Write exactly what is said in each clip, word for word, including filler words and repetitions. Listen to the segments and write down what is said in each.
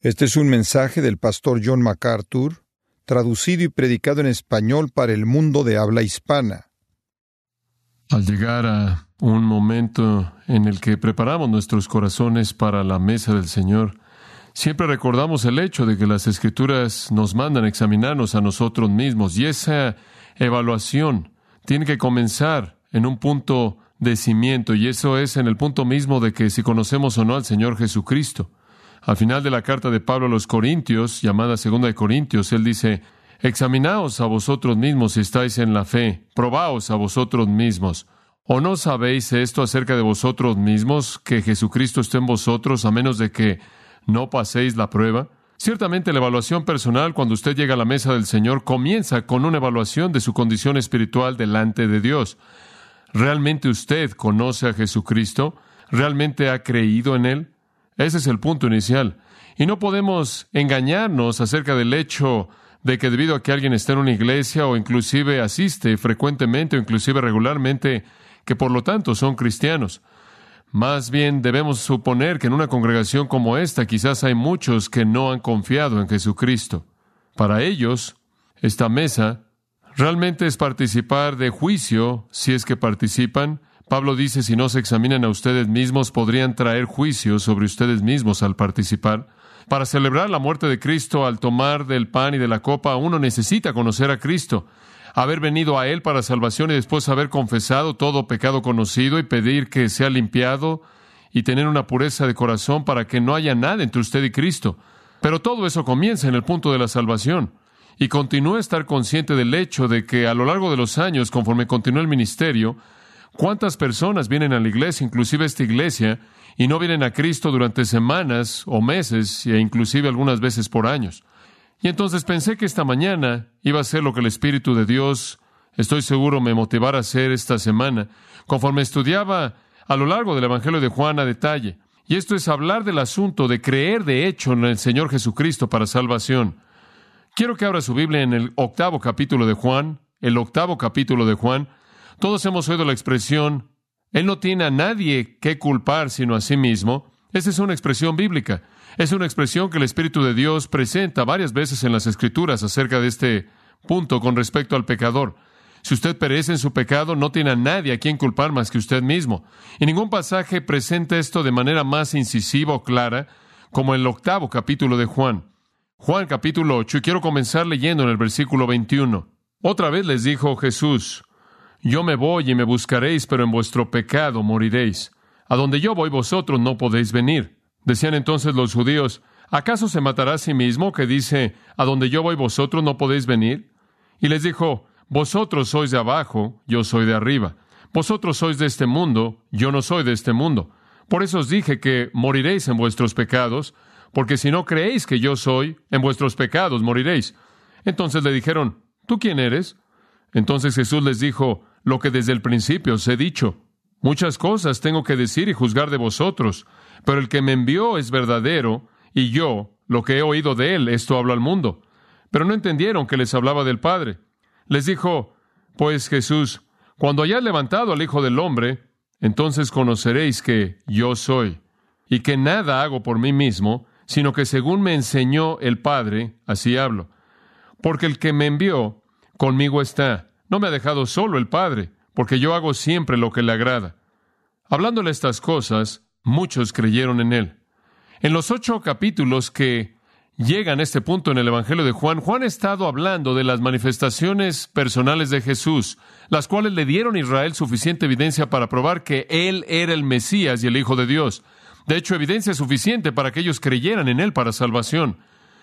Este es un mensaje del pastor John MacArthur, traducido y predicado en español para el mundo de habla hispana. Al llegar a un momento en el que preparamos nuestros corazones para la mesa del Señor, siempre recordamos el hecho de que las Escrituras nos mandan a examinarnos a nosotros mismos, y esa evaluación tiene que comenzar en un punto de cimiento, y eso es en el punto mismo de que si conocemos o no al Señor Jesucristo. Al final de la carta de Pablo a los Corintios, llamada Segunda de Corintios, él dice: examinaos a vosotros mismos si estáis en la fe, probaos a vosotros mismos. ¿O no sabéis esto acerca de vosotros mismos, que Jesucristo esté en vosotros, a menos de que no paséis la prueba? Ciertamente la evaluación personal, cuando usted llega a la mesa del Señor, comienza con una evaluación de su condición espiritual delante de Dios. ¿Realmente usted conoce a Jesucristo? ¿Realmente ha creído en Él? Ese es el punto inicial. Y no podemos engañarnos acerca del hecho de que debido a que alguien está en una iglesia o inclusive asiste frecuentemente o inclusive regularmente, que por lo tanto son cristianos. Más bien debemos suponer que en una congregación como esta quizás hay muchos que no han confiado en Jesucristo. Para ellos, esta mesa realmente es participar de juicio, si es que participan. Pablo dice, si no se examinan a ustedes mismos, podrían traer juicio sobre ustedes mismos al participar. Para celebrar la muerte de Cristo, al tomar del pan y de la copa, uno necesita conocer a Cristo, haber venido a Él para salvación y después haber confesado todo pecado conocido y pedir que sea limpiado y tener una pureza de corazón para que no haya nada entre usted y Cristo. Pero todo eso comienza en el punto de la salvación. Y continúa a estar consciente del hecho de que a lo largo de los años, conforme continúa el ministerio, ¿cuántas personas vienen a la iglesia, inclusive a esta iglesia, y no vienen a Cristo durante semanas o meses, e inclusive algunas veces por años? Y entonces pensé que esta mañana iba a ser lo que el Espíritu de Dios, estoy seguro, me motivara a hacer esta semana, conforme estudiaba a lo largo del Evangelio de Juan a detalle. Y esto es hablar del asunto de creer de hecho en el Señor Jesucristo para salvación. Quiero que abra su Biblia en el octavo capítulo de Juan, el octavo capítulo de Juan. Todos hemos oído la expresión, Él no tiene a nadie que culpar sino a sí mismo. Esa es una expresión bíblica. Es una expresión que el Espíritu de Dios presenta varias veces en las Escrituras acerca de este punto con respecto al pecador. Si usted perece en su pecado, no tiene a nadie a quien culpar más que usted mismo. Y ningún pasaje presenta esto de manera más incisiva o clara como el octavo capítulo de Juan. Juan capítulo ocho, y quiero comenzar leyendo en el versículo veintiuno. Otra vez les dijo Jesús: yo me voy y me buscaréis, pero en vuestro pecado moriréis. A donde yo voy, vosotros no podéis venir. Decían entonces los judíos: ¿acaso se matará a sí mismo, que dice, a donde yo voy, vosotros no podéis venir? Y les dijo: vosotros sois de abajo, yo soy de arriba. Vosotros sois de este mundo, yo no soy de este mundo. Por eso os dije que moriréis en vuestros pecados, porque si no creéis que yo soy, en vuestros pecados moriréis. Entonces le dijeron: ¿tú quién eres? Entonces Jesús les dijo lo que desde el principio os he dicho. Muchas cosas tengo que decir y juzgar de vosotros, pero el que me envió es verdadero, y yo, lo que he oído de él, esto hablo al mundo. Pero no entendieron que les hablaba del Padre. Les dijo, pues Jesús: cuando hayáis levantado al Hijo del Hombre, entonces conoceréis que yo soy, y que nada hago por mí mismo, sino que según me enseñó el Padre, así hablo. Porque el que me envió conmigo está. No me ha dejado solo el Padre, porque yo hago siempre lo que le agrada. Hablándole estas cosas, muchos creyeron en él. En los ocho capítulos que llegan a este punto en el Evangelio de Juan, Juan ha estado hablando de las manifestaciones personales de Jesús, las cuales le dieron a Israel suficiente evidencia para probar que Él era el Mesías y el Hijo de Dios. De hecho, evidencia suficiente para que ellos creyeran en Él para salvación.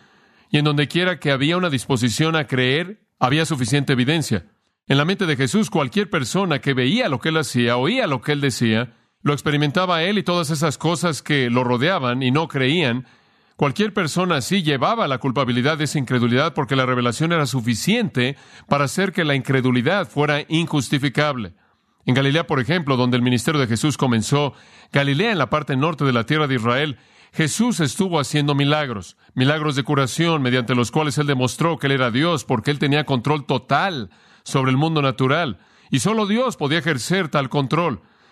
Y en donde quiera que había una disposición a creer, había suficiente evidencia. En la mente de Jesús, cualquier persona que veía lo que Él hacía, oía lo que Él decía, lo experimentaba a Él y todas esas cosas que lo rodeaban y no creían, cualquier persona así llevaba la culpabilidad de esa incredulidad porque la revelación era suficiente para hacer que la incredulidad fuera injustificable. En Galilea, por ejemplo, donde el ministerio de Jesús comenzó, Galilea en la parte norte de la tierra de Israel, Jesús estuvo haciendo milagros, milagros de curación mediante los cuales Él demostró que Él era Dios porque Él tenía control total sobre el mundo natural y solo Dios podía ejercer tal control.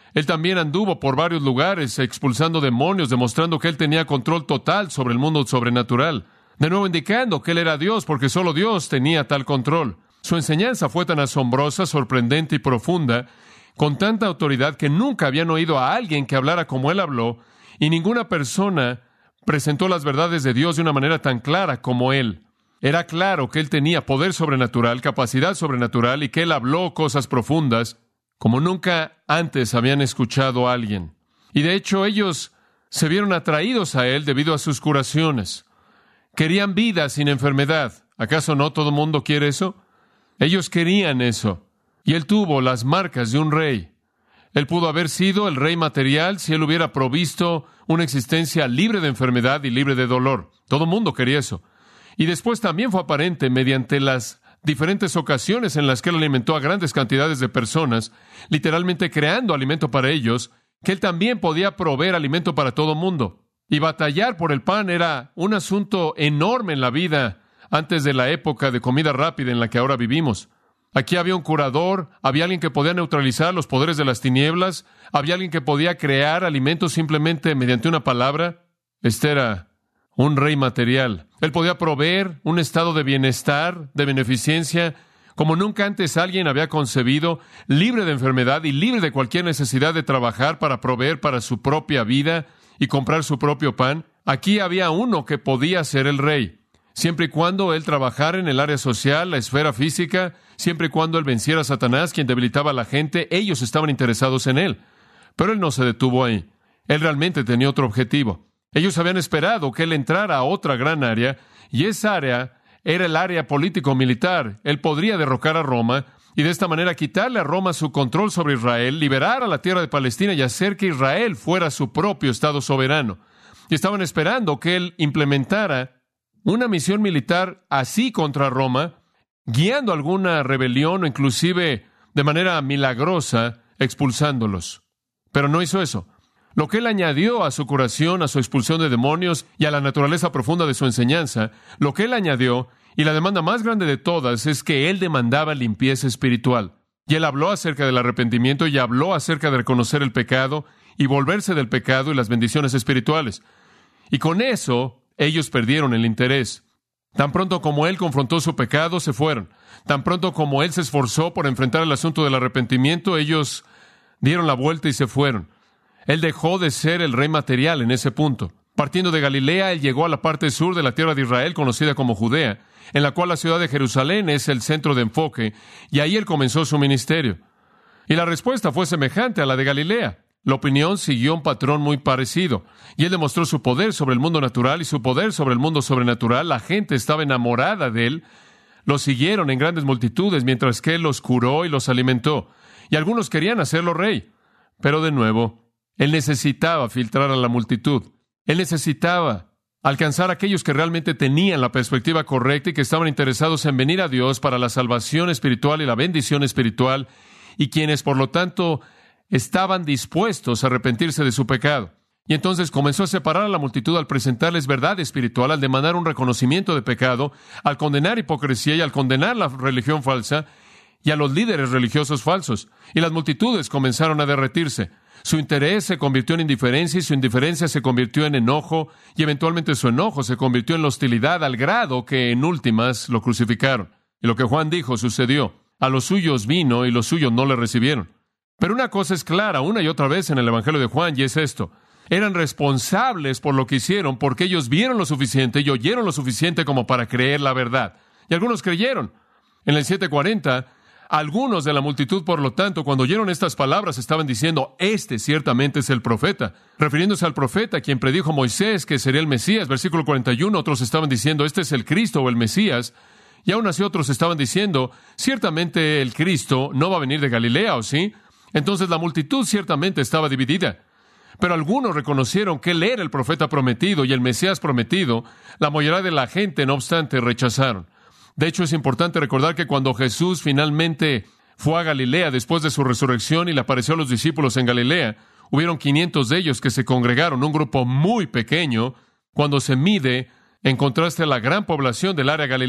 Él también anduvo por varios lugares expulsando demonios, demostrando que él tenía control total sobre el mundo sobrenatural. De nuevo indicando que él era Dios, porque solo Dios tenía tal control. Su enseñanza fue tan asombrosa, sorprendente y profunda, con tanta autoridad que nunca habían oído a alguien que hablara como él habló, y ninguna persona presentó las verdades de Dios de una manera tan clara como él. Era claro que él tenía poder sobrenatural, capacidad sobrenatural, y que él habló cosas profundas como nunca antes habían escuchado a alguien. Y de hecho ellos se vieron atraídos a él debido a sus curaciones. Querían vida sin enfermedad. ¿Acaso no todo el mundo quiere eso? Ellos querían eso. Y él tuvo las marcas de un rey. Él pudo haber sido el rey material si él hubiera provisto una existencia libre de enfermedad y libre de dolor. Todo el mundo quería eso. Y después también fue aparente mediante las diferentes ocasiones en las que él alimentó a grandes cantidades de personas, literalmente creando alimento para ellos, que él también podía proveer alimento para todo el mundo. Y batallar por el pan era un asunto enorme en la vida antes de la época de comida rápida en la que ahora vivimos. Aquí había un curador, había alguien que podía neutralizar los poderes de las tinieblas, había alguien que podía crear alimentos simplemente mediante una palabra. Este era un rey material. Él podía proveer un estado de bienestar, de beneficencia, como nunca antes alguien había concebido, libre de enfermedad y libre de cualquier necesidad de trabajar para proveer para su propia vida y comprar su propio pan. Aquí había uno que podía ser el rey. Siempre y cuando él trabajara en el área social, la esfera física, siempre y cuando él venciera a Satanás, quien debilitaba a la gente, ellos estaban interesados en él. Pero él no se detuvo ahí. Él realmente tenía otro objetivo. Ellos habían esperado que él entrara a otra gran área, y esa área era el área político-militar. Él podría derrocar a Roma, y de esta manera quitarle a Roma su control sobre Israel, liberar a la tierra de Palestina y hacer que Israel fuera su propio estado soberano. Y estaban esperando que él implementara una misión militar así contra Roma, guiando alguna rebelión o inclusive de manera milagrosa expulsándolos. Pero no hizo eso. Lo que él añadió a su curación, a su expulsión de demonios y a la naturaleza profunda de su enseñanza, lo que él añadió, y la demanda más grande de todas, es que él demandaba limpieza espiritual. Y él habló acerca del arrepentimiento y habló acerca de reconocer el pecado y volverse del pecado y las bendiciones espirituales. Y con eso ellos perdieron el interés. Tan pronto como él confrontó su pecado, se fueron. Tan pronto como él se esforzó por enfrentar el asunto del arrepentimiento, ellos dieron la vuelta y se fueron. Él dejó de ser el rey material en ese punto. Partiendo de Galilea, él llegó a la parte sur de la tierra de Israel, conocida como Judea, en la cual la ciudad de Jerusalén es el centro de enfoque, y ahí él comenzó su ministerio. Y la respuesta fue semejante a la de Galilea. La opinión siguió un patrón muy parecido, y él demostró su poder sobre el mundo natural y su poder sobre el mundo sobrenatural. La gente estaba enamorada de él, lo siguieron en grandes multitudes mientras que él los curó y los alimentó, y algunos querían hacerlo rey. Pero de nuevo, él necesitaba filtrar a la multitud. Él necesitaba alcanzar a aquellos que realmente tenían la perspectiva correcta y que estaban interesados en venir a Dios para la salvación espiritual y la bendición espiritual, y quienes, por lo tanto, estaban dispuestos a arrepentirse de su pecado. Y entonces comenzó a separar a la multitud al presentarles verdad espiritual, al demandar un reconocimiento de pecado, al condenar hipocresía y al condenar la religión falsa y a los líderes religiosos falsos. Y las multitudes comenzaron a derretirse. Su interés se convirtió en indiferencia y su indiferencia se convirtió en enojo y eventualmente su enojo se convirtió en la hostilidad al grado que en últimas lo crucificaron. Y lo que Juan dijo sucedió. A los suyos vino y los suyos no le recibieron. Pero una cosa es clara una y otra vez en el Evangelio de Juan, y es esto. Eran responsables por lo que hicieron porque ellos vieron lo suficiente y oyeron lo suficiente como para creer la verdad. Y algunos creyeron. En el siete cuarenta, algunos de la multitud, por lo tanto, cuando oyeron estas palabras, estaban diciendo, este ciertamente es el profeta. Refiriéndose al profeta, quien predijo Moisés que sería el Mesías. Versículo cuarenta y uno, otros estaban diciendo, este es el Cristo o el Mesías. Y aún así otros estaban diciendo, ciertamente el Cristo no va a venir de Galilea, ¿o sí? Entonces la multitud ciertamente estaba dividida. Pero algunos reconocieron que él era el profeta prometido y el Mesías prometido. La mayoría de la gente, no obstante, rechazaron. De hecho, es importante recordar que cuando Jesús finalmente fue a Galilea después de su resurrección y le apareció a los discípulos en Galilea, hubieron quinientos de ellos que se congregaron, un grupo muy pequeño, cuando se mide en contraste a la gran población del área Galilea.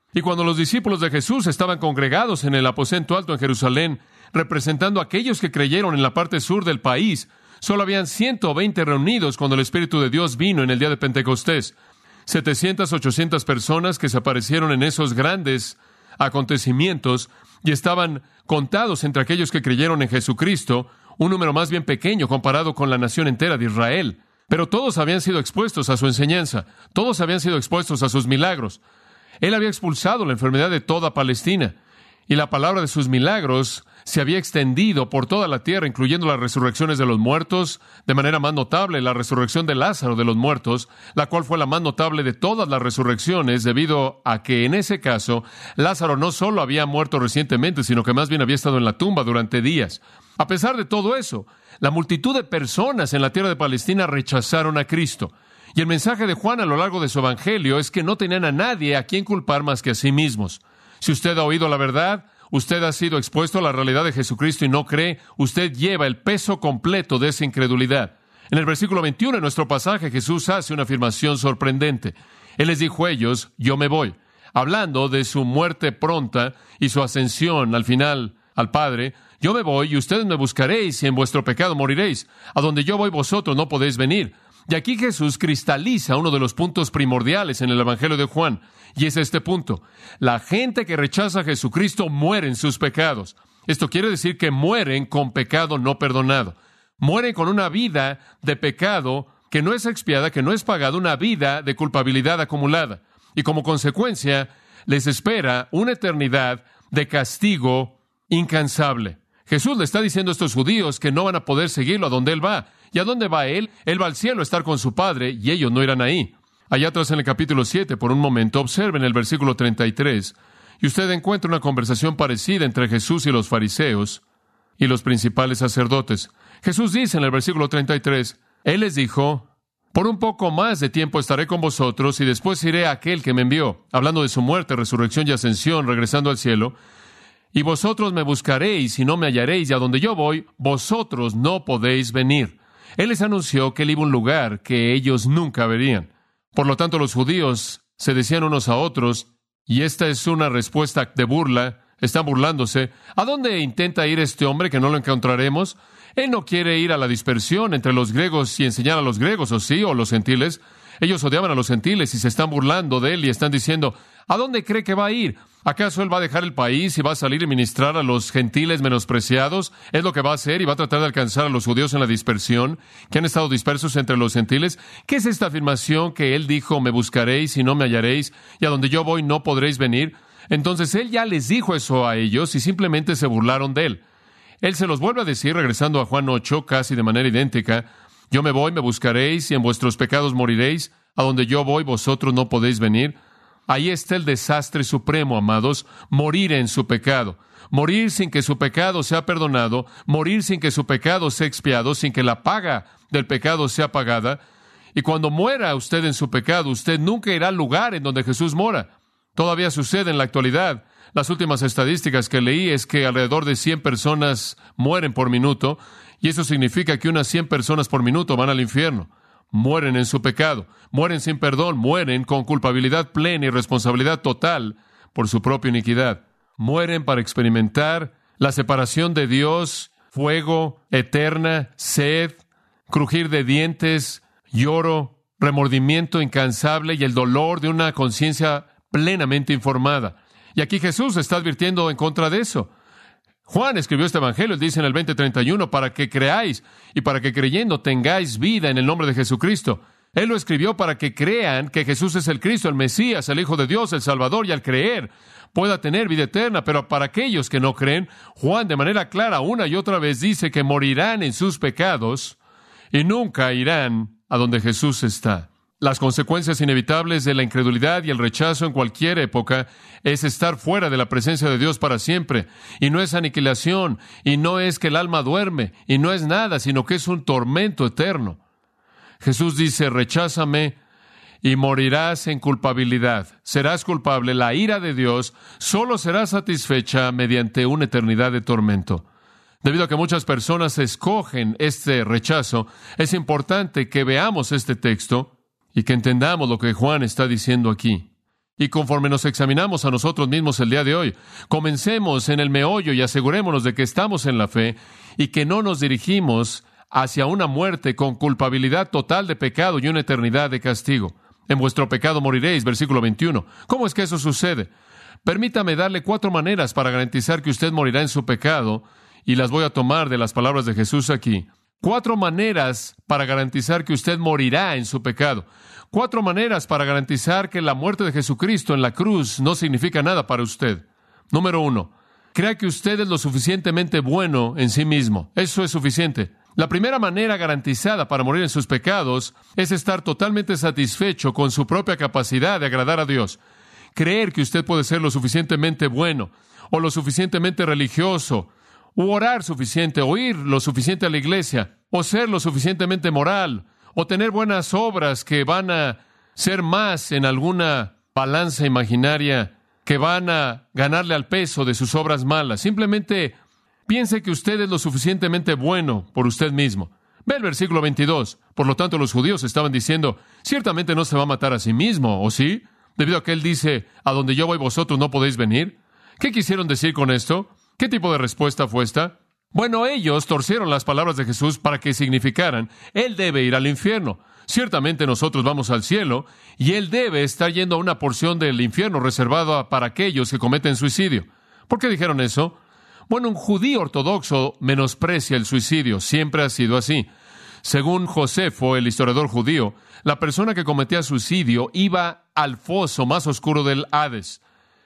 Y cuando los discípulos de Jesús estaban congregados en el aposento alto en Jerusalén, representando a aquellos que creyeron en la parte sur del país, solo habían ciento veinte reunidos cuando el Espíritu de Dios vino en el día de Pentecostés. setecientas, ochocientas personas que se aparecieron en esos grandes acontecimientos y estaban contados entre aquellos que creyeron en Jesucristo, un número más bien pequeño comparado con la nación entera de Israel. Pero todos habían sido expuestos a su enseñanza, todos habían sido expuestos a sus milagros. Él había expulsado la enfermedad de toda Palestina, y la palabra de sus milagros se había extendido por toda la tierra, incluyendo las resurrecciones de los muertos, de manera más notable la resurrección de Lázaro de los muertos, la cual fue la más notable de todas las resurrecciones, debido a que en ese caso Lázaro no solo había muerto recientemente, sino que más bien había estado en la tumba durante días. A pesar de todo eso, la multitud de personas en la tierra de Palestina rechazaron a Cristo. Y el mensaje de Juan a lo largo de su evangelio es que no tenían a nadie a quien culpar más que a sí mismos. Si usted ha oído la verdad, usted ha sido expuesto a la realidad de Jesucristo y no cree, usted lleva el peso completo de esa incredulidad. En el versículo veintiuno de nuestro pasaje, Jesús hace una afirmación sorprendente. Él les dijo a ellos, yo me voy, hablando de su muerte pronta y su ascensión al final al Padre. Yo me voy y ustedes me buscaréis y en vuestro pecado moriréis. A donde yo voy vosotros no podéis venir. Y aquí Jesús cristaliza uno de los puntos primordiales en el Evangelio de Juan, y es este punto. La gente que rechaza a Jesucristo muere en sus pecados. Esto quiere decir que mueren con pecado no perdonado. Mueren con una vida de pecado que no es expiada, que no es pagada, una vida de culpabilidad acumulada. Y como consecuencia, les espera una eternidad de castigo incansable. Jesús le está diciendo a estos judíos que no van a poder seguirlo a donde Él va. ¿Y a dónde va Él? Él va al cielo a estar con su Padre, y ellos no irán ahí. Allá atrás en el capítulo siete, por un momento, observen el versículo treinta y tres, y usted encuentra una conversación parecida entre Jesús y los fariseos y los principales sacerdotes. Jesús dice en el versículo treinta y tres, Él les dijo, por un poco más de tiempo estaré con vosotros, y después iré a aquel que me envió, hablando de su muerte, resurrección y ascensión, regresando al cielo. Y vosotros me buscaréis y no me hallaréis, y a donde yo voy, vosotros no podéis venir. Él les anunció que Él iba a un lugar que ellos nunca verían. Por lo tanto, los judíos se decían unos a otros, y esta es una respuesta de burla, están burlándose. ¿A dónde intenta ir este hombre que no lo encontraremos? Él no quiere ir a la dispersión entre los griegos y enseñar a los griegos, ¿o sí? ¿O los gentiles? Ellos odiaban a los gentiles y se están burlando de Él y están diciendo, ¿a dónde cree que va a ir? ¿Acaso Él va a dejar el país y va a salir y ministrar a los gentiles menospreciados? ¿Es lo que va a hacer y va a tratar de alcanzar a los judíos en la dispersión, que han estado dispersos entre los gentiles? ¿Qué es esta afirmación que Él dijo, me buscaréis y no me hallaréis, y a donde yo voy no podréis venir? Entonces Él ya les dijo eso a ellos y simplemente se burlaron de Él. Él se los vuelve a decir, regresando a Juan ocho, casi de manera idéntica, yo me voy, me buscaréis, y en vuestros pecados moriréis. A donde yo voy, vosotros no podéis venir. Ahí está el desastre supremo, amados, morir en su pecado. Morir sin que su pecado sea perdonado, morir sin que su pecado sea expiado, sin que la paga del pecado sea pagada. Y cuando muera usted en su pecado, usted nunca irá al lugar en donde Jesús mora. Todavía sucede en la actualidad. Las últimas estadísticas que leí es que alrededor de cien personas mueren por minuto, y eso significa que unas cien personas por minuto van al infierno. Mueren en su pecado, mueren sin perdón, mueren con culpabilidad plena y responsabilidad total por su propia iniquidad. Mueren para experimentar la separación de Dios, fuego, eterna, sed, crujir de dientes, lloro, remordimiento incansable y el dolor de una conciencia plenamente informada. Y aquí Jesús está advirtiendo en contra de eso. Juan escribió este evangelio, él dice en el veinte treinta y uno, para que creáis y para que creyendo tengáis vida en el nombre de Jesucristo. Él lo escribió para que crean que Jesús es el Cristo, el Mesías, el Hijo de Dios, el Salvador, y al creer pueda tener vida eterna. Pero para aquellos que no creen, Juan de manera clara una y otra vez dice que morirán en sus pecados y nunca irán a donde Jesús está. Las consecuencias inevitables de la incredulidad y el rechazo en cualquier época es estar fuera de la presencia de Dios para siempre. Y no es aniquilación, y no es que el alma duerme, y no es nada, sino que es un tormento eterno. Jesús dice, recházame y morirás en culpabilidad. Serás culpable. La ira de Dios solo será satisfecha mediante una eternidad de tormento. Debido a que muchas personas escogen este rechazo, es importante que veamos este texto y que entendamos lo que Juan está diciendo aquí. Y conforme nos examinamos a nosotros mismos el día de hoy, comencemos en el meollo y asegurémonos de que estamos en la fe y que no nos dirigimos hacia una muerte con culpabilidad total de pecado y una eternidad de castigo. En vuestro pecado moriréis, versículo veintiuno. ¿Cómo es que eso sucede? Permítame darle cuatro maneras para garantizar que usted morirá en su pecado, y las voy a tomar de las palabras de Jesús aquí. Cuatro maneras para garantizar que usted morirá en su pecado. Cuatro maneras para garantizar que la muerte de Jesucristo en la cruz no significa nada para usted. Número uno, crea que usted es lo suficientemente bueno en sí mismo. Eso es suficiente. La primera manera garantizada para morir en sus pecados es estar totalmente satisfecho con su propia capacidad de agradar a Dios. Creer que usted puede ser lo suficientemente bueno, o lo suficientemente religioso, u orar suficiente, o ir lo suficiente a la iglesia, o ser lo suficientemente moral, o tener buenas obras que van a ser más en alguna balanza imaginaria, que van a ganarle al peso de sus obras malas. Simplemente piense que usted es lo suficientemente bueno por usted mismo. Ve el versículo veintidós. Por lo tanto, los judíos estaban diciendo, ciertamente no se va a matar a sí mismo, ¿o sí? Debido a que él dice, a donde yo voy vosotros no podéis venir. ¿Qué quisieron decir con esto? ¿Qué tipo de respuesta fue esta? Bueno, ellos torcieron las palabras de Jesús para que significaran, Él debe ir al infierno. Ciertamente nosotros vamos al cielo, y Él debe estar yendo a una porción del infierno reservada para aquellos que cometen suicidio. ¿Por qué dijeron eso? Bueno, un judío ortodoxo menosprecia el suicidio. Siempre ha sido así. Según Josefo, el historiador judío, la persona que cometía suicidio iba al foso más oscuro del Hades.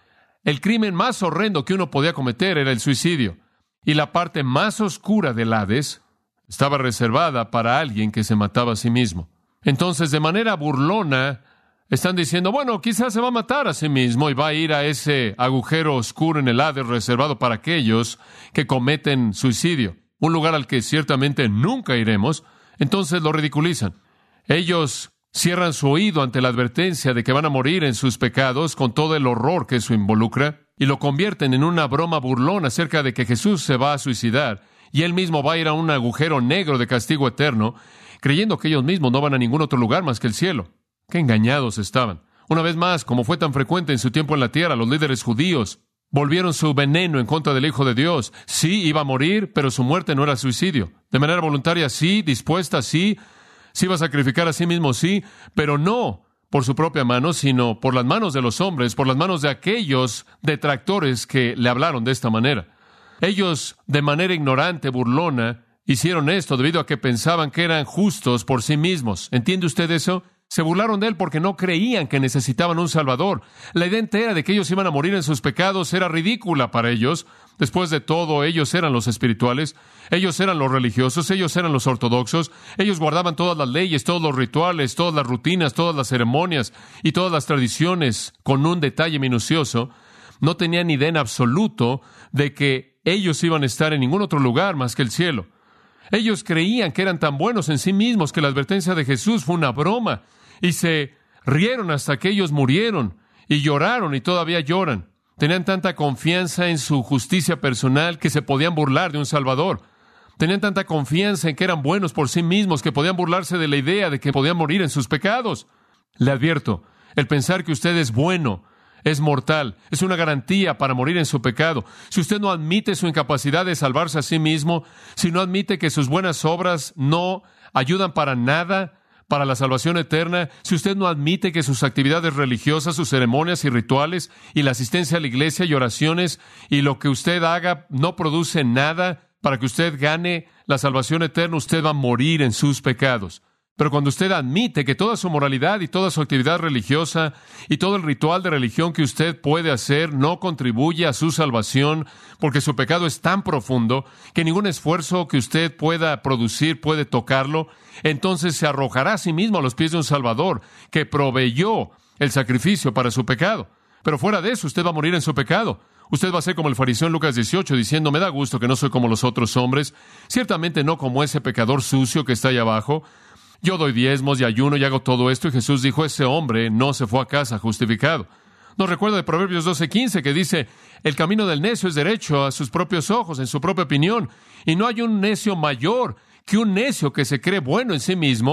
El crimen más horrendo que uno podía cometer era el suicidio. Y la parte más oscura del Hades estaba reservada para alguien que se mataba a sí mismo. Entonces, de manera burlona, están diciendo, bueno, quizás se va a matar a sí mismo y va a ir a ese agujero oscuro en el Hades reservado para aquellos que cometen suicidio, un lugar al que ciertamente nunca iremos. Entonces lo ridiculizan. Ellos cierran su oído ante la advertencia de que van a morir en sus pecados con todo el horror que eso involucra, y lo convierten en una broma burlona acerca de que Jesús se va a suicidar y Él mismo va a ir a un agujero negro de castigo eterno, creyendo que ellos mismos no van a ningún otro lugar más que el cielo. ¡Qué engañados estaban! Una vez más, como fue tan frecuente en su tiempo en la tierra, los líderes judíos volvieron su veneno en contra del Hijo de Dios. Sí, iba a morir, pero su muerte no era suicidio. De manera voluntaria, sí, dispuesta, sí, sí iba a sacrificar a sí mismo, sí, pero no por su propia mano, sino por las manos de los hombres, por las manos de aquellos detractores que le hablaron de esta manera. Ellos, de manera ignorante, burlona, hicieron esto debido a que pensaban que eran justos por sí mismos. ¿Entiende usted eso? Se burlaron de él porque no creían que necesitaban un Salvador. La idea entera de que ellos iban a morir en sus pecados era ridícula para ellos. Después de todo, ellos eran los espirituales, ellos eran los religiosos, ellos eran los ortodoxos, ellos guardaban todas las leyes, todos los rituales, todas las rutinas, todas las ceremonias y todas las tradiciones con un detalle minucioso. No tenían idea en absoluto de que ellos iban a estar en ningún otro lugar más que el cielo. Ellos creían que eran tan buenos en sí mismos que la advertencia de Jesús fue una broma. Y se rieron hasta que ellos murieron, y lloraron y todavía lloran. Tenían tanta confianza en su justicia personal que se podían burlar de un Salvador. Tenían tanta confianza en que eran buenos por sí mismos que podían burlarse de la idea de que podían morir en sus pecados. Le advierto, el pensar que usted es bueno es mortal, es una garantía para morir en su pecado. Si usted no admite su incapacidad de salvarse a sí mismo, si no admite que sus buenas obras no ayudan para nada para la salvación eterna, si usted no admite que sus actividades religiosas, sus ceremonias y rituales, y la asistencia a la iglesia y oraciones, y lo que usted haga no produce nada para que usted gane la salvación eterna, usted va a morir en sus pecados. Pero cuando usted admite que toda su moralidad y toda su actividad religiosa y todo el ritual de religión que usted puede hacer no contribuye a su salvación, porque su pecado es tan profundo que ningún esfuerzo que usted pueda producir puede tocarlo, entonces se arrojará a sí mismo a los pies de un Salvador que proveyó el sacrificio para su pecado. Pero fuera de eso, usted va a morir en su pecado. Usted va a ser como el fariseo en Lucas dieciocho, diciendo, me da gusto que no soy como los otros hombres, ciertamente no como ese pecador sucio que está allá abajo. Yo doy diezmos y ayuno y hago todo esto. Y Jesús dijo, ese hombre no se fue a casa justificado. Nos recuerda de Proverbios doce quince que dice, el camino del necio es derecho a sus propios ojos, en su propia opinión. Y no hay un necio mayor que un necio que se cree bueno en sí mismo,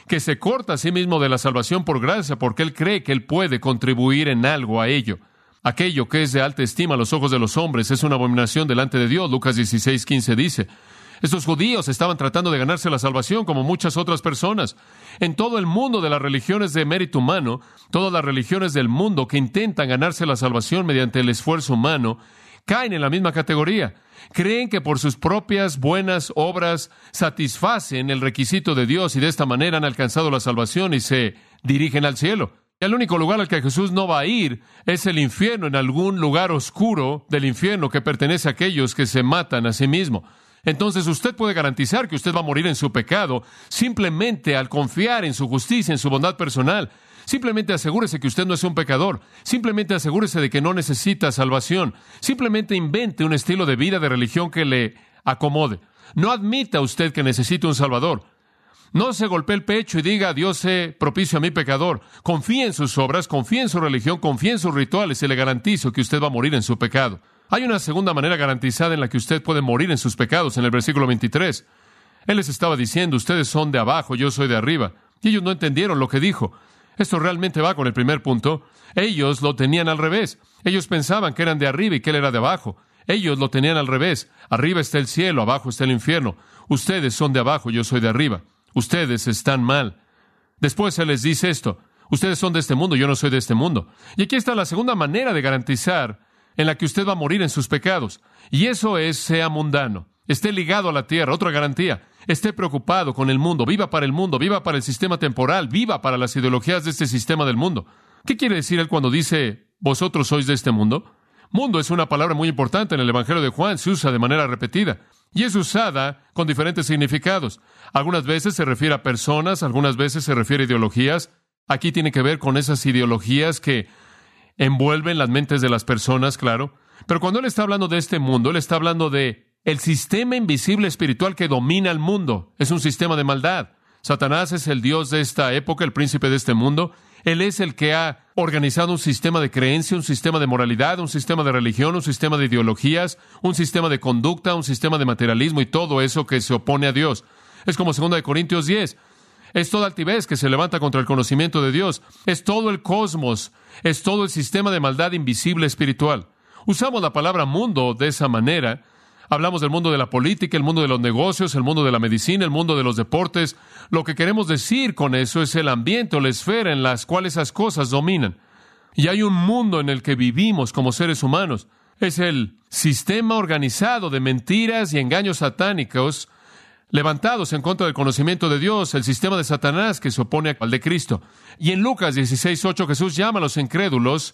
que se corta a sí mismo de la salvación por gracia porque él cree que él puede contribuir en algo a ello. Aquello que es de alta estima a los ojos de los hombres es una abominación delante de Dios. Lucas dieciséis quince dice, estos judíos estaban tratando de ganarse la salvación como muchas otras personas. En todo el mundo de las religiones de mérito humano, todas las religiones del mundo que intentan ganarse la salvación mediante el esfuerzo humano, caen en la misma categoría. Creen que por sus propias buenas obras satisfacen el requisito de Dios y de esta manera han alcanzado la salvación y se dirigen al cielo. Y el único lugar al que Jesús no va a ir es el infierno, en algún lugar oscuro del infierno que pertenece a aquellos que se matan a sí mismos. Entonces usted puede garantizar que usted va a morir en su pecado simplemente al confiar en su justicia, en su bondad personal. Simplemente asegúrese que usted no es un pecador. Simplemente asegúrese de que no necesita salvación. Simplemente invente un estilo de vida de religión que le acomode. No admita usted que necesite un salvador. No se golpee el pecho y diga, Dios sé propicio a mi pecador. Confíe en sus obras, confíe en su religión, confíe en sus rituales y le garantizo que usted va a morir en su pecado. Hay una segunda manera garantizada en la que usted puede morir en sus pecados, en el versículo veintitrés. Él les estaba diciendo, ustedes son de abajo, yo soy de arriba. Y ellos no entendieron lo que dijo. Esto realmente va con el primer punto. Ellos lo tenían al revés. Ellos pensaban que eran de arriba y que él era de abajo. Ellos lo tenían al revés. Arriba está el cielo, abajo está el infierno. Ustedes son de abajo, yo soy de arriba. Ustedes están mal. Después él les dice esto. Ustedes son de este mundo, yo no soy de este mundo. Y aquí está la segunda manera de garantizar en la que usted va a morir en sus pecados. Y eso es, sea mundano. Esté ligado a la tierra, otra garantía. Esté preocupado con el mundo, viva para el mundo, viva para el sistema temporal, viva para las ideologías de este sistema del mundo. ¿Qué quiere decir él cuando dice, vosotros sois de este mundo? Mundo es una palabra muy importante en el Evangelio de Juan, se usa de manera repetida. Y es usada con diferentes significados. Algunas veces se refiere a personas, algunas veces se refiere a ideologías. Aquí tiene que ver con esas ideologías que envuelven las mentes de las personas, claro. Pero cuando él está hablando de este mundo, él está hablando de el sistema invisible espiritual que domina el mundo. Es un sistema de maldad. Satanás es el dios de esta época, el príncipe de este mundo. Él es el que ha organizado un sistema de creencia, un sistema de moralidad, un sistema de religión, un sistema de ideologías, un sistema de conducta, un sistema de materialismo y todo eso que se opone a Dios. Es como segunda de Corintios diez. Es toda altivez que se levanta contra el conocimiento de Dios. Es todo el cosmos. Es todo el sistema de maldad invisible espiritual. Usamos la palabra mundo de esa manera. Hablamos del mundo de la política, el mundo de los negocios, el mundo de la medicina, el mundo de los deportes. Lo que queremos decir con eso es el ambiente o la esfera en la cual esas cosas dominan. Y hay un mundo en el que vivimos como seres humanos. Es el sistema organizado de mentiras y engaños satánicos levantados en contra del conocimiento de Dios, el sistema de Satanás que se opone al de Cristo. Y en Lucas dieciséis ocho Jesús llama a los incrédulos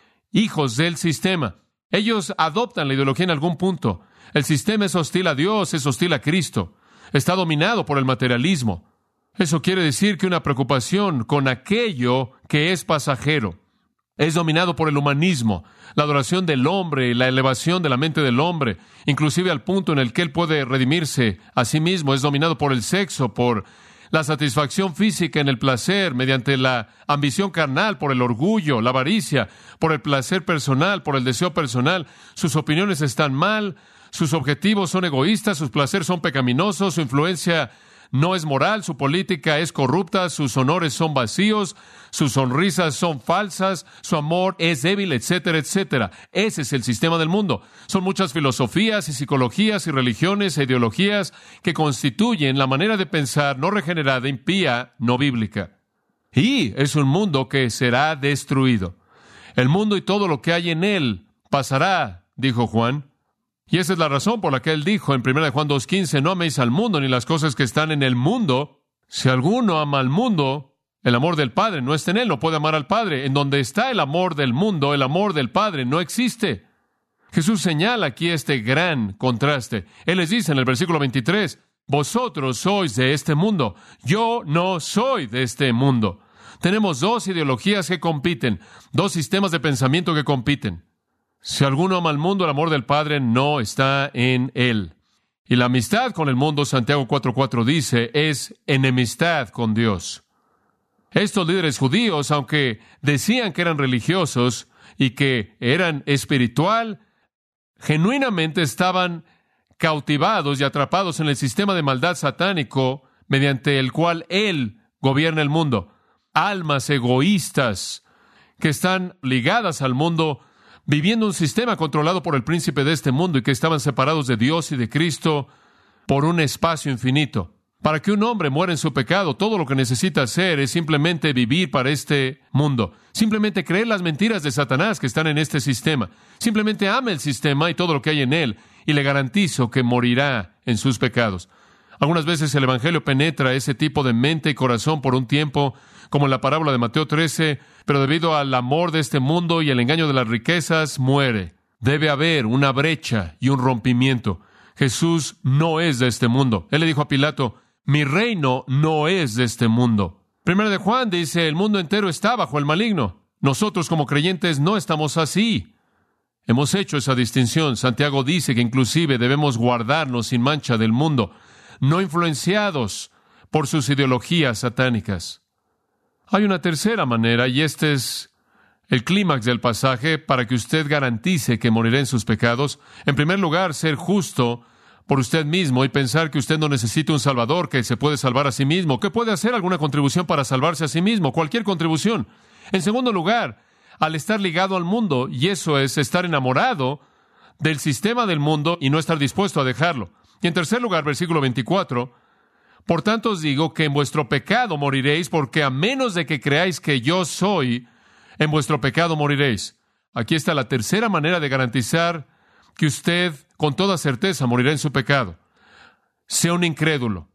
hijos del sistema. Ellos adoptan la ideología en algún punto. El sistema es hostil a Dios, es hostil a Cristo. Está dominado por el materialismo. Eso quiere decir que una preocupación con aquello que es pasajero. Es dominado por el humanismo, la adoración del hombre, la elevación de la mente del hombre, inclusive al punto en el que él puede redimirse a sí mismo. Es dominado por el sexo, por la satisfacción física en el placer, mediante la ambición carnal, por el orgullo, la avaricia, por el placer personal, por el deseo personal. Sus opiniones están mal, sus objetivos son egoístas, sus placeres son pecaminosos, su influencia no es moral, su política es corrupta, sus honores son vacíos, sus sonrisas son falsas, su amor es débil, etcétera, etcétera. Ese es el sistema del mundo. Son muchas filosofías y psicologías y religiones e ideologías que constituyen la manera de pensar no regenerada, impía, no bíblica. Y es un mundo que será destruido. El mundo y todo lo que hay en él pasará, dijo Juan. Y esa es la razón por la que él dijo en primera de Juan dos quince, no améis al mundo ni las cosas que están en el mundo. Si alguno ama al mundo, el amor del Padre no está en él, no puede amar al Padre. En donde está el amor del mundo, el amor del Padre no existe. Jesús señala aquí este gran contraste. Él les dice en el versículo veintitrés, vosotros sois de este mundo, yo no soy de este mundo. Tenemos dos ideologías que compiten, dos sistemas de pensamiento que compiten. Si alguno ama al mundo, el amor del Padre no está en él. Y la amistad con el mundo, Santiago cuatro cuatro dice, es enemistad con Dios. Estos líderes judíos, aunque decían que eran religiosos y que eran espiritual, genuinamente estaban cautivados y atrapados en el sistema de maldad satánico mediante el cual él gobierna el mundo. Almas egoístas que están ligadas al mundo, viviendo un sistema controlado por el príncipe de este mundo y que estaban separados de Dios y de Cristo por un espacio infinito. Para que un hombre muera en su pecado, todo lo que necesita hacer es simplemente vivir para este mundo. Simplemente creer las mentiras de Satanás que están en este sistema. Simplemente ame el sistema y todo lo que hay en él, y le garantizo que morirá en sus pecados. Algunas veces el Evangelio penetra ese tipo de mente y corazón por un tiempo, como en la parábola de Mateo trece, pero debido al amor de este mundo y el engaño de las riquezas, muere. Debe haber una brecha y un rompimiento. Jesús no es de este mundo. Él le dijo a Pilato: mi reino no es de este mundo. Primera de Juan dice: el mundo entero está bajo el maligno. Nosotros como creyentes no estamos así. Hemos hecho esa distinción. Santiago dice que inclusive debemos guardarnos sin mancha del mundo, no influenciados por sus ideologías satánicas. Hay una tercera manera, y este es el clímax del pasaje para que usted garantice que morirá en sus pecados. En primer lugar, ser justo por usted mismo y pensar que usted no necesita un salvador, que se puede salvar a sí mismo, que puede hacer alguna contribución para salvarse a sí mismo, cualquier contribución. En segundo lugar, al estar ligado al mundo, y eso es estar enamorado del sistema del mundo y no estar dispuesto a dejarlo. Y en tercer lugar, versículo veinticuatro, por tanto os digo que en vuestro pecado moriréis, porque a menos de que creáis que yo soy, en vuestro pecado moriréis. Aquí está la tercera manera de garantizar que usted con toda certeza morirá en su pecado. Sea un incrédulo.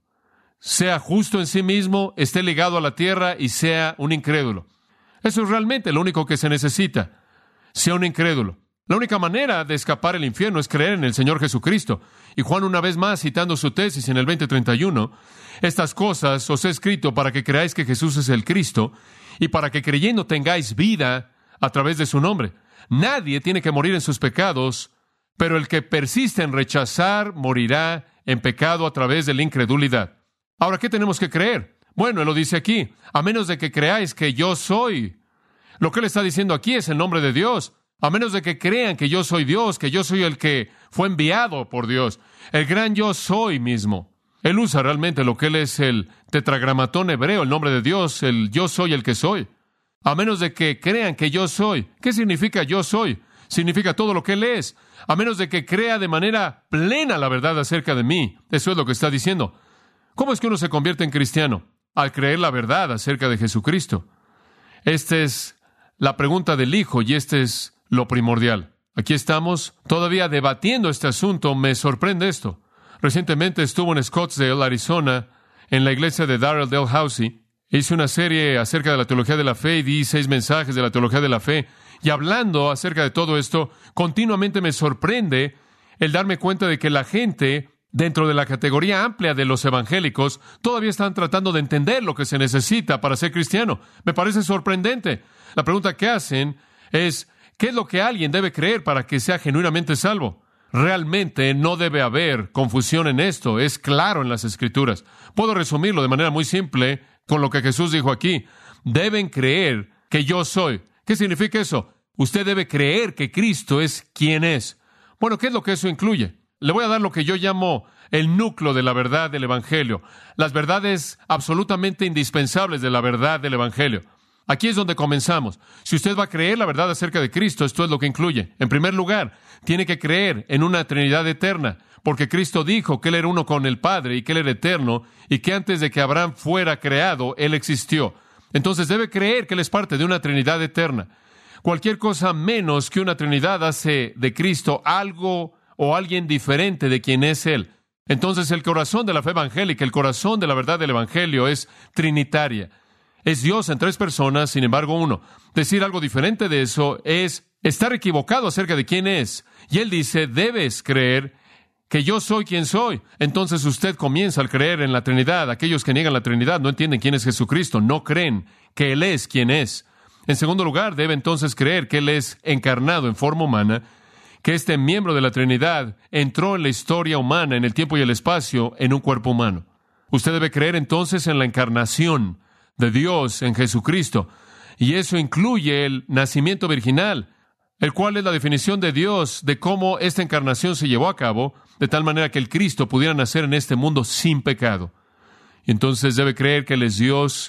Sea justo en sí mismo, esté ligado a la tierra y sea un incrédulo. Eso es realmente lo único que se necesita. Sea un incrédulo. La única manera de escapar del infierno es creer en el Señor Jesucristo. Y Juan, una vez más, citando su tesis en el veinte treinta y uno, estas cosas os he escrito para que creáis que Jesús es el Cristo y para que creyendo tengáis vida a través de su nombre. Nadie tiene que morir en sus pecados, pero el que persiste en rechazar morirá en pecado a través de la incredulidad. Ahora, ¿qué tenemos que creer? Bueno, él lo dice aquí: a menos de que creáis que yo soy. Lo que él está diciendo aquí es el nombre de Dios. A menos de que crean que yo soy Dios, que yo soy el que fue enviado por Dios, el gran yo soy mismo. Él usa realmente lo que él es el tetragramatón hebreo, el nombre de Dios, el yo soy el que soy. A menos de que crean que yo soy. ¿Qué significa yo soy? Significa todo lo que él es. A menos de que crea de manera plena la verdad acerca de mí. Eso es lo que está diciendo. ¿Cómo es que uno se convierte en cristiano? Al creer la verdad acerca de Jesucristo. Esta es la pregunta del Hijo y este es lo primordial. Aquí estamos todavía debatiendo este asunto. Me sorprende esto. Recientemente estuvo en Scottsdale, Arizona, en la iglesia de Darrell Dalhousie. Hice una serie acerca de la teología de la fe y di seis mensajes de la teología de la fe. Y hablando acerca de todo esto, continuamente me sorprende el darme cuenta de que la gente, dentro de la categoría amplia de los evangélicos, todavía están tratando de entender lo que se necesita para ser cristiano. Me parece sorprendente. La pregunta que hacen es: ¿qué es lo que alguien debe creer para que sea genuinamente salvo? Realmente no debe haber confusión en esto. Es claro en las Escrituras. Puedo resumirlo de manera muy simple con lo que Jesús dijo aquí. Deben creer que yo soy. ¿Qué significa eso? Usted debe creer que Cristo es quien es. Bueno, ¿qué es lo que eso incluye? Le voy a dar lo que yo llamo el núcleo de la verdad del Evangelio. Las verdades absolutamente indispensables de la verdad del Evangelio. Aquí es donde comenzamos. Si usted va a creer la verdad acerca de Cristo, esto es lo que incluye. En primer lugar, tiene que creer en una Trinidad eterna, porque Cristo dijo que Él era uno con el Padre y que Él era eterno, y que antes de que Abraham fuera creado, Él existió. Entonces debe creer que Él es parte de una Trinidad eterna. Cualquier cosa menos que una Trinidad hace de Cristo algo o alguien diferente de quien es Él. Entonces el corazón de la fe evangélica, el corazón de la verdad del Evangelio es trinitaria. Es Dios en tres personas, sin embargo uno. Decir algo diferente de eso es estar equivocado acerca de quién es. Y Él dice: debes creer que yo soy quien soy. Entonces usted comienza al creer en la Trinidad. Aquellos que niegan la Trinidad no entienden quién es Jesucristo, no creen que Él es quien es. En segundo lugar, debe entonces creer que Él es encarnado en forma humana, que este miembro de la Trinidad entró en la historia humana, en el tiempo y el espacio, en un cuerpo humano. Usted debe creer entonces en la encarnación de Dios en Jesucristo, y eso incluye el nacimiento virginal, el cual es la definición de Dios de cómo esta encarnación se llevó a cabo, de tal manera que el Cristo pudiera nacer en este mundo sin pecado. Y entonces debe creer que Él es Dios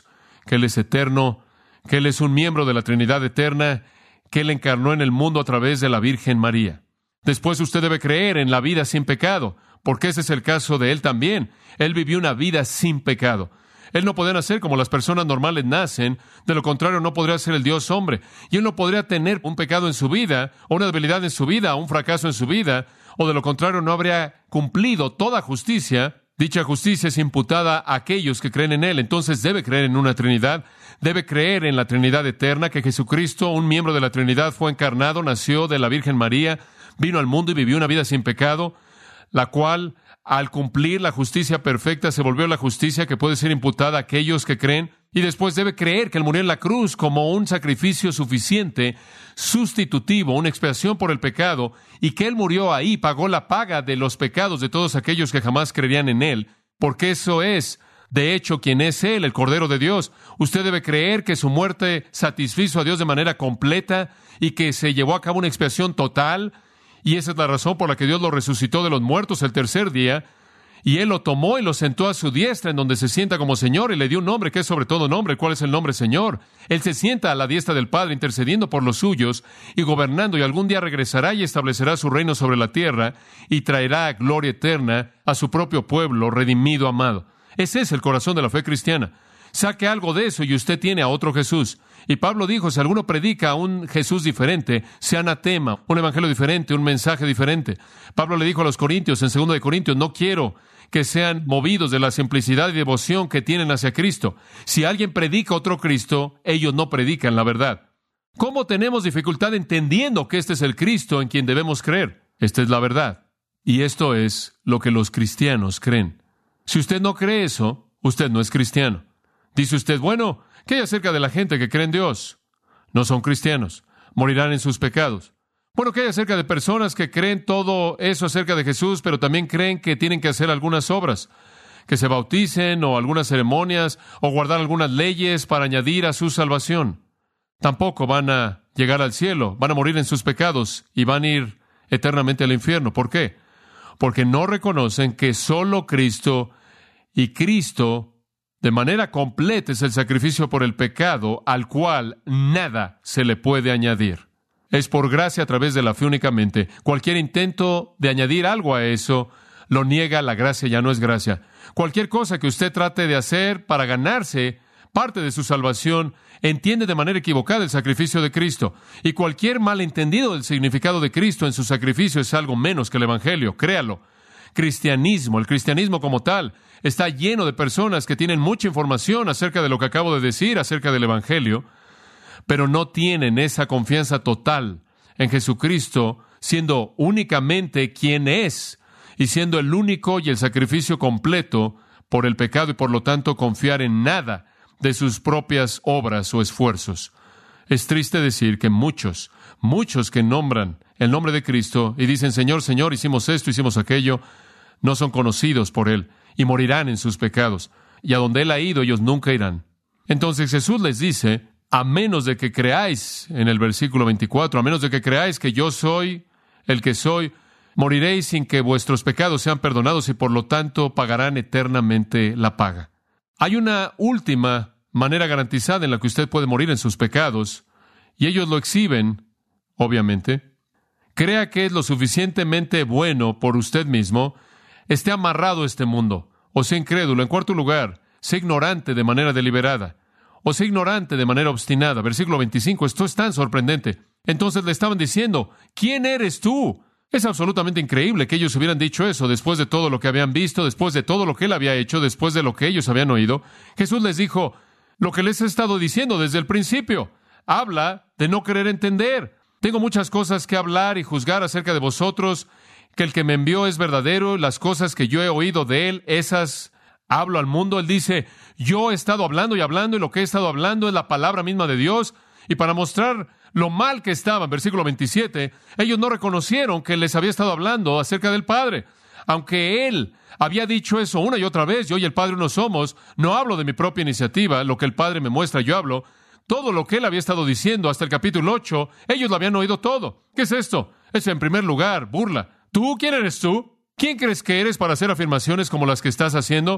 que Él es eterno, que Él es un miembro de la Trinidad eterna, que Él encarnó en el mundo a través de la Virgen María. Después usted debe creer en la vida sin pecado, porque ese es el caso de Él también. Él vivió una vida sin pecado. Él no podía nacer como las personas normales nacen, de lo contrario no podría ser el Dios hombre. Y Él no podría tener un pecado en su vida, o una debilidad en su vida, o un fracaso en su vida, o de lo contrario no habría cumplido toda justicia. Dicha justicia es imputada a aquellos que creen en Él. Entonces debe creer en una Trinidad, debe creer en la Trinidad eterna, que Jesucristo, un miembro de la Trinidad, fue encarnado, nació de la Virgen María, vino al mundo y vivió una vida sin pecado, la cual, al cumplir la justicia perfecta, se volvió la justicia que puede ser imputada a aquellos que creen. Y después debe creer que Él murió en la cruz como un sacrificio suficiente, sustitutivo, una expiación por el pecado, y que Él murió ahí, pagó la paga de los pecados de todos aquellos que jamás creerían en Él, porque eso es, de hecho, quien es Él, el Cordero de Dios. Usted debe creer que su muerte satisfizo a Dios de manera completa y que se llevó a cabo una expiación total, y esa es la razón por la que Dios lo resucitó de los muertos el tercer día, y Él lo tomó y lo sentó a su diestra, en donde se sienta como Señor, y le dio un nombre que es sobre todo nombre. ¿Cuál es el nombre Señor? Él se sienta a la diestra del Padre, intercediendo por los suyos y gobernando, y algún día regresará y establecerá su reino sobre la tierra y traerá gloria eterna a su propio pueblo redimido, amado. Ese es el corazón de la fe cristiana. Saque algo de eso y usted tiene a otro Jesús. Y Pablo dijo, si alguno predica a un Jesús diferente, sea anatema, un evangelio diferente, un mensaje diferente. Pablo le dijo a los corintios, en segundo de Corintios, no quiero que sean movidos de la simplicidad y devoción que tienen hacia Cristo. Si alguien predica otro Cristo, ellos no predican la verdad. ¿Cómo tenemos dificultad entendiendo que este es el Cristo en quien debemos creer? Esta es la verdad. Y esto es lo que los cristianos creen. Si usted no cree eso, usted no es cristiano. Dice usted, bueno, ¿qué hay acerca de la gente que cree en Dios? No son cristianos, morirán en sus pecados. Bueno, ¿qué hay acerca de personas que creen todo eso acerca de Jesús, pero también creen que tienen que hacer algunas obras, que se bauticen o algunas ceremonias o guardar algunas leyes para añadir a su salvación? Tampoco van a llegar al cielo, van a morir en sus pecados y van a ir eternamente al infierno. ¿Por qué? Porque no reconocen que solo Cristo y Cristo de manera completa es el sacrificio por el pecado, al cual nada se le puede añadir. Es por gracia a través de la fe únicamente. Cualquier intento de añadir algo a eso lo niega, la gracia ya no es gracia. Cualquier cosa que usted trate de hacer para ganarse parte de su salvación, entiende de manera equivocada el sacrificio de Cristo. Y cualquier malentendido del significado de Cristo en su sacrificio es algo menos que el Evangelio. Créalo. Cristianismo, el cristianismo como tal, está lleno de personas que tienen mucha información acerca de lo que acabo de decir, acerca del Evangelio, pero no tienen esa confianza total en Jesucristo, siendo únicamente quien es, y siendo el único y el sacrificio completo por el pecado, y por lo tanto confiar en nada de sus propias obras o esfuerzos. Es triste decir que muchos, muchos que nombran el nombre de Cristo y dicen, Señor, Señor, hicimos esto, hicimos aquello, no son conocidos por Él y morirán en sus pecados. Y a donde Él ha ido, ellos nunca irán. Entonces Jesús les dice, a menos de que creáis, en el versículo veinticuatro, a menos de que creáis que yo soy el que soy, moriréis sin que vuestros pecados sean perdonados y por lo tanto pagarán eternamente la paga. Hay una última manera garantizada en la que usted puede morir en sus pecados, y ellos lo exhiben, obviamente. Crea que es lo suficientemente bueno por usted mismo, esté amarrado a este mundo, o sea incrédulo. En cuarto lugar, sea ignorante de manera deliberada, o sea ignorante de manera obstinada. Versículo veinticinco, esto es tan sorprendente. Entonces le estaban diciendo, ¿quién eres tú? Es absolutamente increíble que ellos hubieran dicho eso después de todo lo que habían visto, después de todo lo que Él había hecho, después de lo que ellos habían oído. Jesús les dijo, lo que les he estado diciendo desde el principio. Habla de no querer entender. Tengo muchas cosas que hablar y juzgar acerca de vosotros, que el que me envió es verdadero, las cosas que yo he oído de Él, esas hablo al mundo. Él dice, yo he estado hablando y hablando, y lo que he estado hablando es la palabra misma de Dios. Y para mostrar lo mal que estaban, versículo veintisiete, ellos no reconocieron que les había estado hablando acerca del Padre. Aunque Él había dicho eso una y otra vez, yo y el Padre uno somos, no hablo de mi propia iniciativa, lo que el Padre me muestra, yo hablo. Todo lo que Él había estado diciendo hasta el capítulo ocho, ellos lo habían oído todo. ¿Qué es esto? Es, en primer lugar, burla. ¿Tú? ¿Quién eres tú? ¿Quién crees que eres para hacer afirmaciones como las que estás haciendo?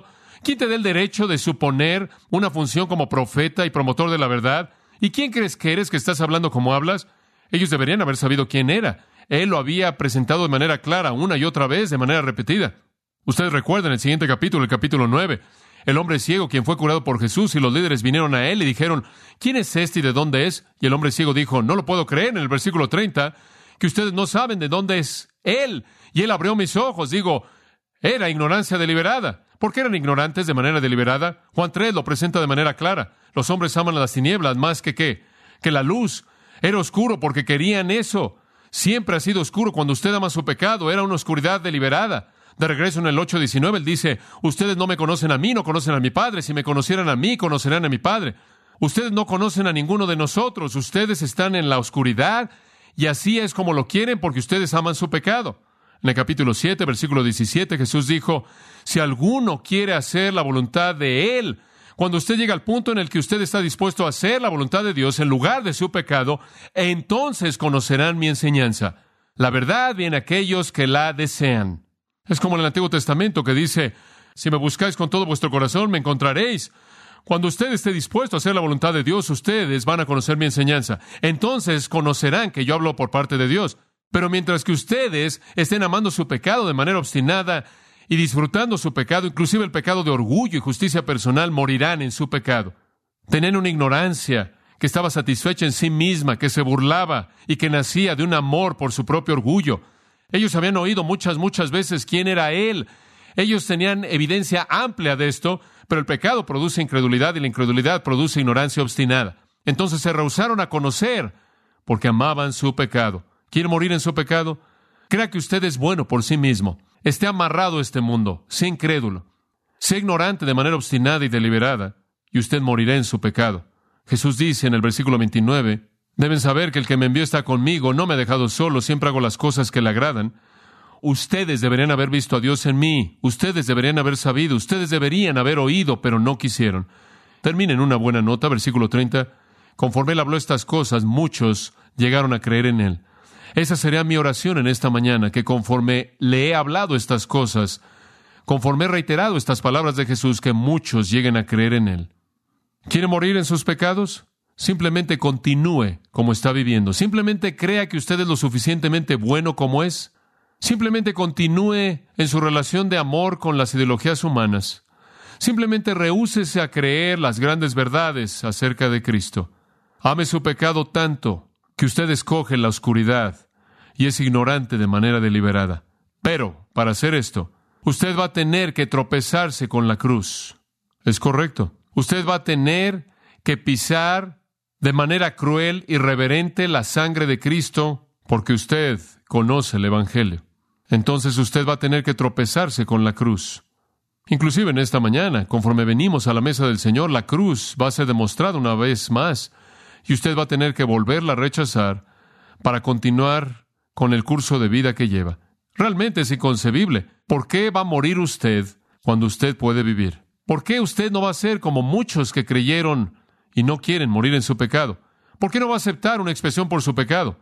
¿Quién te da el derecho de suponer una función como profeta y promotor de la verdad? ¿Y quién crees que eres que estás hablando como hablas? Ellos deberían haber sabido quién era. Él lo había presentado de manera clara una y otra vez, de manera repetida. Ustedes recuerdan el siguiente capítulo, el capítulo nueve. El hombre ciego, quien fue curado por Jesús, y los líderes vinieron a él y dijeron, ¿quién es este y de dónde es? Y el hombre ciego dijo, no lo puedo creer, en el versículo treinta, que ustedes no saben de dónde es él. Y él abrió mis ojos. Digo, era ignorancia deliberada. ¿Por qué eran ignorantes de manera deliberada? Juan tres lo presenta de manera clara. Los hombres aman a las tinieblas más que qué, que la luz. Era oscuro porque querían eso. Siempre ha sido oscuro. Cuando usted ama su pecado, era una oscuridad deliberada. De regreso en el ocho diecinueve, él dice, ustedes no me conocen a mí, no conocen a mi Padre. Si me conocieran a mí, conocerán a mi Padre. Ustedes no conocen a ninguno de nosotros. Ustedes están en la oscuridad y así es como lo quieren porque ustedes aman su pecado. En el capítulo siete, versículo diecisiete, Jesús dijo, si alguno quiere hacer la voluntad de Él, cuando usted llega al punto en el que usted está dispuesto a hacer la voluntad de Dios en lugar de su pecado, entonces conocerán mi enseñanza. La verdad viene a aquellos que la desean. Es como en el Antiguo Testamento que dice, si me buscáis con todo vuestro corazón, me encontraréis. Cuando usted esté dispuesto a hacer la voluntad de Dios, ustedes van a conocer mi enseñanza. Entonces conocerán que yo hablo por parte de Dios. Pero mientras que ustedes estén amando su pecado de manera obstinada y disfrutando su pecado, inclusive el pecado de orgullo y justicia personal, morirán en su pecado. Tenían una ignorancia que estaba satisfecha en sí misma, que se burlaba y que nacía de un amor por su propio orgullo. Ellos habían oído muchas, muchas veces quién era Él. Ellos tenían evidencia amplia de esto, pero el pecado produce incredulidad y la incredulidad produce ignorancia obstinada. Entonces se rehusaron a conocer porque amaban su pecado. ¿Quiere morir en su pecado? Crea que usted es bueno por sí mismo. Esté amarrado a este mundo, sea incrédulo. Sea ignorante de manera obstinada y deliberada, y usted morirá en su pecado. Jesús dice en el versículo veintinueve, deben saber que el que me envió está conmigo, no me ha dejado solo, siempre hago las cosas que le agradan. Ustedes deberían haber visto a Dios en mí, ustedes deberían haber sabido, ustedes deberían haber oído, pero no quisieron. Termina en una buena nota, versículo treinta. Conforme él habló estas cosas, muchos llegaron a creer en él. Esa sería mi oración en esta mañana, que conforme le he hablado estas cosas, conforme he reiterado estas palabras de Jesús, que muchos lleguen a creer en él. ¿Quiere morir en sus pecados? Simplemente continúe como está viviendo. Simplemente crea que usted es lo suficientemente bueno como es. Simplemente continúe en su relación de amor con las ideologías humanas. Simplemente rehúsese a creer las grandes verdades acerca de Cristo. Ame su pecado tanto que usted escoge la oscuridad y es ignorante de manera deliberada. Pero, para hacer esto, usted va a tener que tropezarse con la cruz. ¿Es correcto? Usted va a tener que pisar de manera cruel y irreverente la sangre de Cristo porque usted conoce el Evangelio. Entonces usted va a tener que tropezarse con la cruz. Inclusive en esta mañana, conforme venimos a la mesa del Señor, la cruz va a ser demostrada una vez más y usted va a tener que volverla a rechazar para continuar con el curso de vida que lleva. Realmente es inconcebible. ¿Por qué va a morir usted cuando usted puede vivir? ¿Por qué usted no va a ser como muchos que creyeron y no quieren morir en su pecado? ¿Por qué no va a aceptar una expiación por su pecado?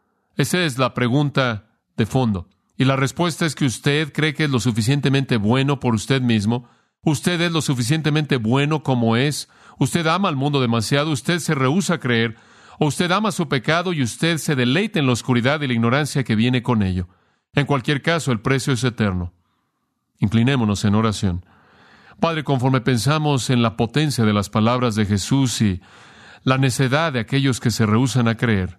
Esa es la pregunta de fondo. Y la respuesta es que usted cree que es lo suficientemente bueno por usted mismo. Usted es lo suficientemente bueno como es. Usted ama al mundo demasiado. Usted se rehúsa a creer. O usted ama su pecado y usted se deleita en la oscuridad y la ignorancia que viene con ello. En cualquier caso, el precio es eterno. Inclinémonos en oración. Padre, conforme pensamos en la potencia de las palabras de Jesús y la necedad de aquellos que se rehúsan a creer,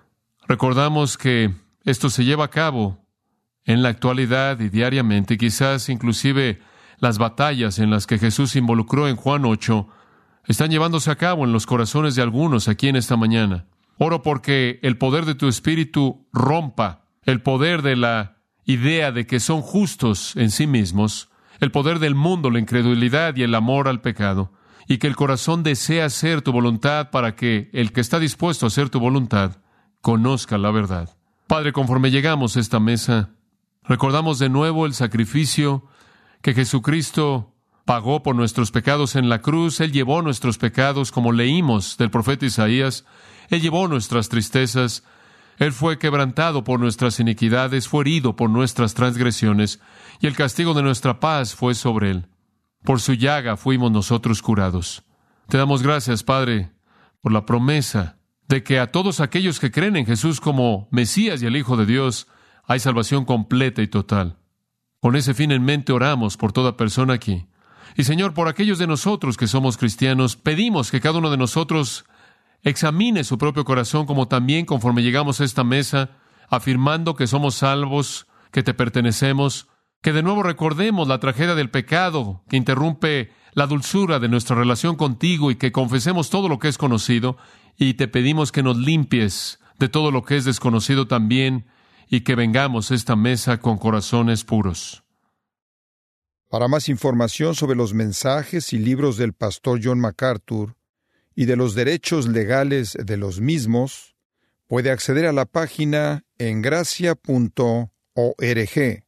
recordamos que esto se lleva a cabo en la actualidad y diariamente, quizás inclusive las batallas en las que Jesús se involucró en Juan ocho, están llevándose a cabo en los corazones de algunos aquí en esta mañana. Oro porque el poder de tu Espíritu rompa el poder de la idea de que son justos en sí mismos, el poder del mundo, la incredulidad y el amor al pecado, y que el corazón desea hacer tu voluntad para que el que está dispuesto a hacer tu voluntad conozca la verdad. Padre, conforme llegamos a esta mesa, recordamos de nuevo el sacrificio que Jesucristo pagó por nuestros pecados en la cruz. Él llevó nuestros pecados, como leímos del profeta Isaías. Él llevó nuestras tristezas. Él fue quebrantado por nuestras iniquidades, fue herido por nuestras transgresiones, y el castigo de nuestra paz fue sobre él. Por su llaga fuimos nosotros curados. Te damos gracias, Padre, por la promesa de que a todos aquellos que creen en Jesús como Mesías y el Hijo de Dios, hay salvación completa y total. Con ese fin en mente oramos por toda persona aquí. Y Señor, por aquellos de nosotros que somos cristianos, pedimos que cada uno de nosotros examine su propio corazón, como también conforme llegamos a esta mesa, afirmando que somos salvos, que te pertenecemos, que de nuevo recordemos la tragedia del pecado que interrumpe la dulzura de nuestra relación contigo y que confesemos todo lo que es conocido, y te pedimos que nos limpies de todo lo que es desconocido también y que vengamos a esta mesa con corazones puros. Para más información sobre los mensajes y libros del pastor John MacArthur y de los derechos legales de los mismos, puede acceder a la página en gracia punto org.